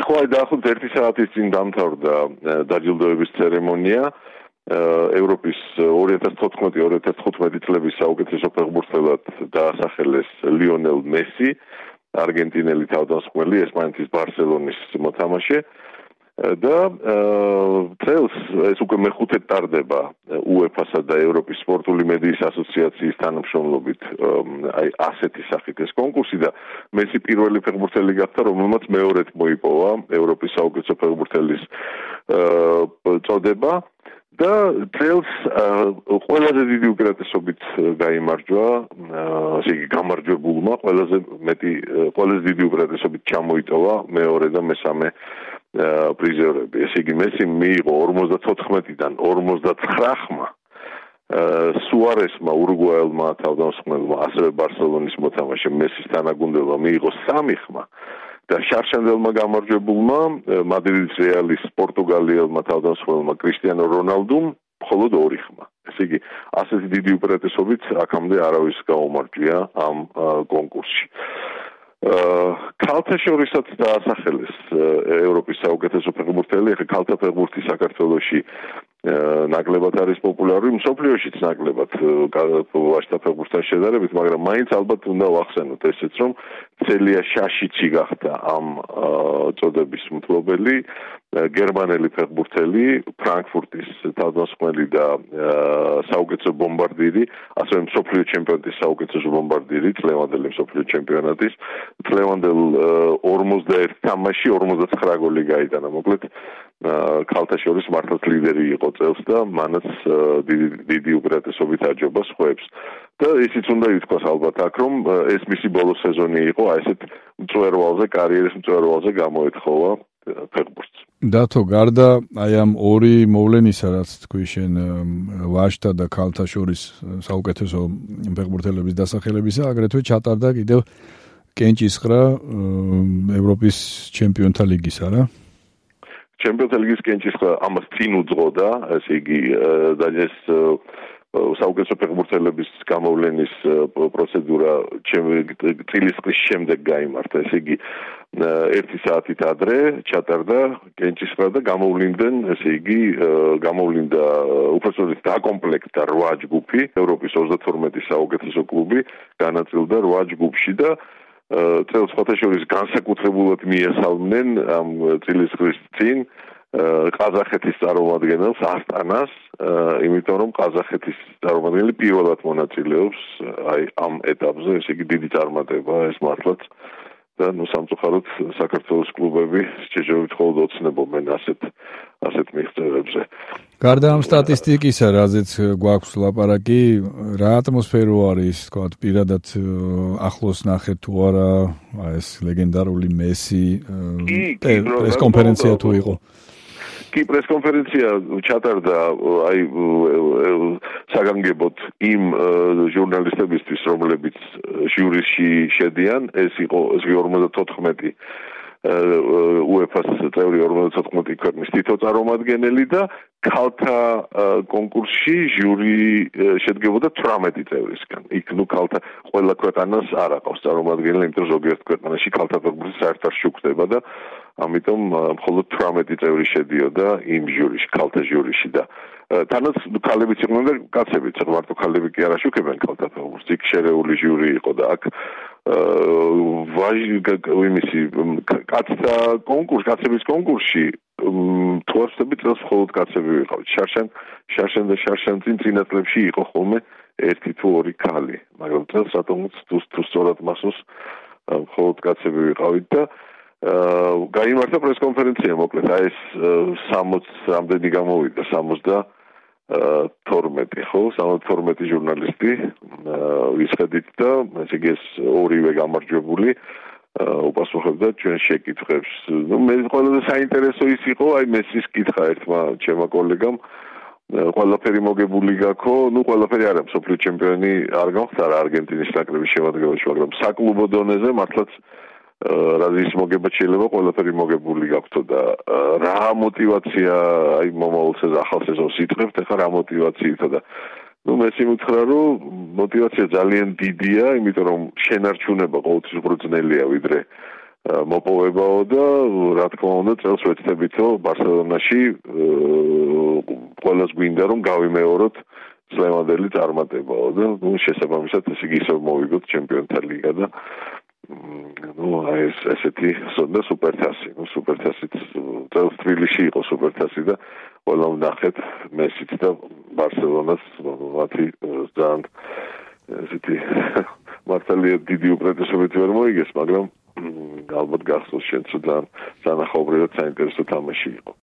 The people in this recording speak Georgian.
ხო, დაახლოებით 1 საათის წინ დამთავრდა დაჯილდოების ცერემონია. ევროპის 2014-2015 წლების საუკეთესო ფეხბურთელად დაასახელეს ლიონელ მესი, არგენტინელი თავდამსხმელი, ესპანეთის ბარსელონის მოთამაშე. და წელს ეს უკვე მეხუთე ტარდება UEFA-სა და ევროპის სპორტული მედიის ასოციაციის თანამშრომლობით აი ასეთი სახით ეს კონკურსი და მესი პირველი ფეხბურთელი გახდა, რომელმაც მეორედ მოიპოვა ევროპის საუკეთესო ფეხბურთელის წოდება და წელს ყველაზე დიდი უპირატესობით გაიმარჯვა, ასე იგი გამარჯვებულმა ყველაზე დიდი უპირატესობით ჩამოიტოვა მეორე და მესამე პრიზიორები. ესე იგი მესი მიიღო 54-დან 59-მა, სუარესმა ურუგვაელმა თავდამსხმელმა, ასევე ბარსელონის მოთამაშემ მესის თანაგუნდელმა მიიღო 3-ხმა და შარშანდელმა გამარჯვებულმა მადრიდის რეალის პორტუგალიელმა თავდამსხმელმა კრისტიანო რონალდუმ მხოლოდ 2-ხმა. ესე იგი ასეთი დიდი უპირატესობით აქამდე არავის გაუმარჯვია ამ კონკურსში. ქალთა შორისაც დაასახელეს ევროპის საუკეთესო ფეხბურთელი, ახლა ქალთა ფეხბურთი საქართველოში ნაკლებად არის პოპულარული, მსოფლიოშიც ნაკლებად ვაჟთა ფეხბურთთან შედარებით, მაგრამ მაინც ალბათ უნდა ვახსენოთ ესეც, რომ ცელია შაშიჩი გახდა ამ წოდების მფლობელი, გერმანელი ფეხბურთელი, ფრანკფურტის თავდამსხმელი და საუკეთესო ბომბარდირი, ასევე მსოფლიო ჩემპიონატის საუკეთესო ბომბარდირი, წლევანდელი მსოფლიო ჩემპიონატის, წლევანდელ 41 თამაში 59 გოლი გაიტანა, მოკლედ ქალთა შორის მართლაც ლიდერი იყო წელს და მანაც დიდი უპირატესობით აჯობა სხვებს. და ისიც უნდა ითქვას ალბათ აქ, რომ ეს მისი ბოლო სეზონი იყო, აი ესეთ მწვერვალზე, კარიერის მწვერვალზე გამოეთხოვა ფეხბურთს. დათო, გარდა აი ამ ორი მოვლენისა, რაც თქვი შენ ვაჟთა და ქალთა შორის საუკეთესო ფეხბურთელების დასახელებისა, აგრეთვე ჩატარდა კიდევ კენჭისყრა ევროპის ჩემპიონთა ლიგისა, რა? ჩემპიონთა ლიგის კენჭისყრა ამას წინ უძღოდა, ესე იგი და ეს საუკეთესო ფეხბურთელების გამოვლენის პროცედურა წილისყრის შემდეგ გაიმართა, ესე იგი 1 საათით ადრე ჩატარდა კენჭისყრა და გამოვლინდნენ, ესე იგი გამოვლინდა უпростоრით დაკომპლექტდა 8 ჯგუფი, ევროპის 32 საუკეთესო კლუბი განაწილდა 8 ჯგუფში და წელს სხვათა შორის განსაკუთრებულად მიესალმნენ ამ წილისყრის წინ ყაზახეთის წარმომადგენელს ასტანას, იმიტომ რომ ყაზახეთის წარმომადგენელი პირველად მონაწილეობს აი ამ ეტაპზე, ესე იგი დიდი წარმატება ეს მართლაც და ნუ სამწუხაროდ საქართველოს კლუბები შეჯერებით მხოლოდ ოცნებობენ ასეთ მიღწევებზე. გარდა ამ სტატისტიკისა, რაზეც გვაქვს ლაპარაკი, რა ატმოსფერო არის, თქვათ, პირადად ახლოს ნახეთ თუ არა ეს ლეგენდარული მესი ეს კონფერენცია თუ იყო? კი, პრესკონფერენცია ჩატარდა აი საგანგებოდ იმ ჟურნალისტებისთვის, რომლებიც ჟურიში შედიან, ეს იყო 54 UEFA-ს წევრი 54 ქვეყნის თითო წარმომადგენელი და ქალთა კონკურსში ჟური შედგებოდა 18 წევრისგან. იქ ნუ ქალთა ყველა ქვეყანას არ აყავს წარმომადგენელი, იმიტომ ზოგიერთ ქვეყანაში ქალთა ფეხბურთი საერთოდ შუქდება და ამიტომ მხოლოდ 18 წევრი შედიოდა იმ ჟურიში, ქალთა ჟურიში და თანაც ქალებიც იყვნენ და კაცებიც, მარტო ქალები კი არ აშუქებენ ქალთა ფეხბურთს, იქ შერეული ჟური იყო და აქ კაცთა კონკურსი, კაცების კონკურსში თუ არ ვცდები წელს მხოლოდ კაცები ვიყავით. შარშან და შარშანწინ წინა წლებში იყო ხოლმე 1 თუ 2 ქალი, მაგრამ წელს რატომაც თუ სწორად მასოს მხოლოდ კაცები ვიყავით და გაიმართა პრესკონფერენცია, მოკლედ აი ეს 60 რამდენი გამოვიდა, 72 ხო, 72 ჟურნალისტი ვისხედით და ესე იგი ეს ორივე გამარჯვებული უპასუხებდა ჩვენ შეკითხვებს. ნუ მე ყველაზე საინტერესო ის იყო, აი მესის კითხა ერთმა ჩემმა კოლეგამ, ყველაფერი მოგებული გაქო, ნუ ყველაფერი არა, მსოფლიო ჩემპიონი არ გავხდარა არგენტინის ნაკრების შემადგენლობაში, მაგრამ საკლუბო დონეზე მართლაც რაზის მოგება შეიძლება ყველაფერი მოგებული გაქვთ და რა мотивация აი მომავალ ახალ სეზონს იტყვებთ, ახლა რა мотивациითო და ნუ მესი მითხრა რომ мотивация ძალიან დიდია, იმიტომ რომ შენარჩუნება ყოველთვის უფრო ძნელია ვიდრე მოპოვებაო და რა თქმა უნდა წელს ვეცდებითო ბარსელონაში ყველას გვინდა რომ გავიმეოროთ წლევანდელი წარმატებაო და შესაბამისად ესე იგი ისევ მოვიგოთ ჩემპიონთა ლიგა და ეს ესეთი სონდა სუპერთასი. სუპერთასიც წელს თბილისში იყო სუპერთასი და ყველა ვნახეთ მესიც და ბარსელონას მათი ძალიან ესეთი მართალია დიდი უპრეტესობით ვერ მოიგეს, მაგრამ ალბათ გახსოვს შენც ძალიან სანახაობრივად საინტერესო თამაში იყო.